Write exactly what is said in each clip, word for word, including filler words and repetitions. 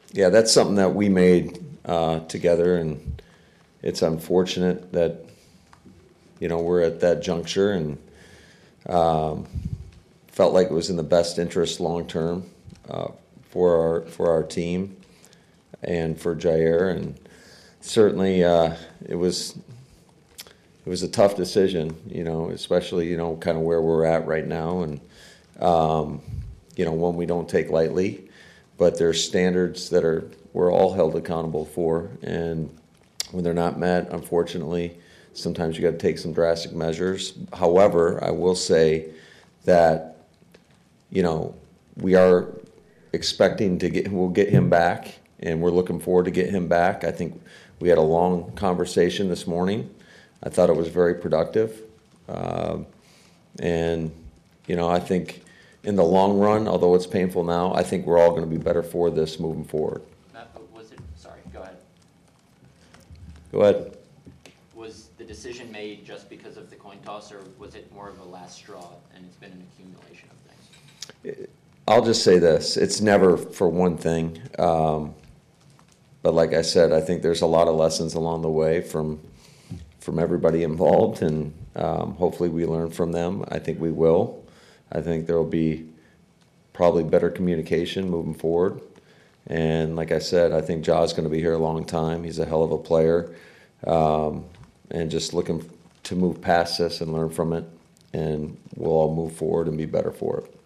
yeah, that's something that we made uh, together, and it's unfortunate that, you know, we're at that juncture, and um, felt like it was in the best interest long term uh, for our for our team and for Jair, and certainly uh, it was it was a tough decision, you know, especially, you know, kind of where we're at right now, and um, you know, one we don't take lightly, but there's standards that are we're all held accountable for, and when they're not met, unfortunately, sometimes you got to take some drastic measures. However, I will say that, you know, we are expecting to get, we'll get him back, and we're looking forward to get him back. I think we had a long conversation this morning. I thought it was very productive. Uh, and, you know, I think in the long run, although it's painful now, I think we're all going to be better for this moving forward. Matt, was it, sorry, go ahead. Go ahead. Was the decision made just because of the coin toss, or was it more of a last straw and it's been an accumulation of things? I'll just say this, it's never for one thing. Um, but like I said, I think there's a lot of lessons along the way from from everybody involved, and um, hopefully we learn from them. I think we will. I think there will be probably better communication moving forward. And like I said, I think Ja's going to be here a long time. He's a hell of a player. Um, and just looking to move past this and learn from it, and we'll all move forward and be better for it.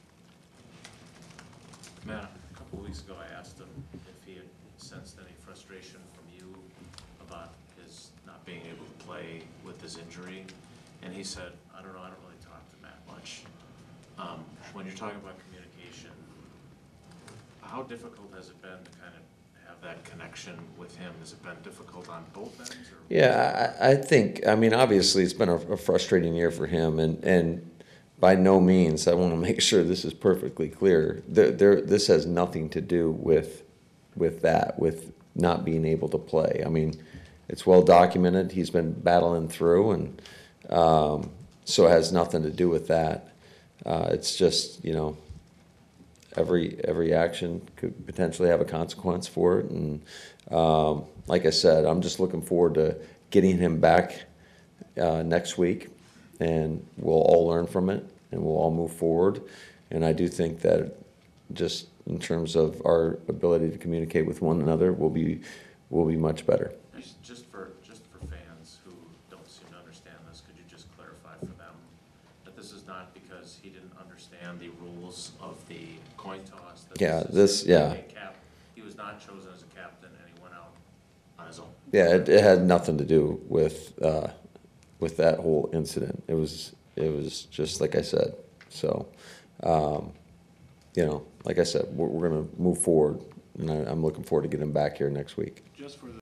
Matt, a couple of weeks ago I asked him if he had sensed any frustration from you about his not being able to play with his injury, and he said, I don't know, I don't really talk to Matt much. Um, when you're talking about communication, how difficult has it been to kind of have that connection with him? Has it been difficult on both ends? Or? Yeah, I, I think, I mean, obviously it's been a, a frustrating year for him, and, and by no means, I want to make sure this is perfectly clear. There, there, this has nothing to do with, with that, with not being able to play. I mean, it's well documented. He's been battling through, and um, so it has nothing to do with that. Uh, it's just, you know, every every action could potentially have a consequence for it, and um, like I said, I'm just looking forward to getting him back uh, next week, and we'll all learn from it, and we'll all move forward. And I do think that just in terms of our ability to communicate with one another, we'll be will be much better. Just, just for just for fans who don't seem to understand this, could you just clarify for them that this is not because he didn't understand the rules of the coin toss? That Yeah, this, this yeah. Cap, he was not chosen as a captain, and he went out on his own. Yeah, it, it had nothing to do with uh, with that whole incident. It was it was just like I said. So, um, you know, like I said, we're, we're going to move forward, and I, I'm looking forward to getting back here next week. Just for the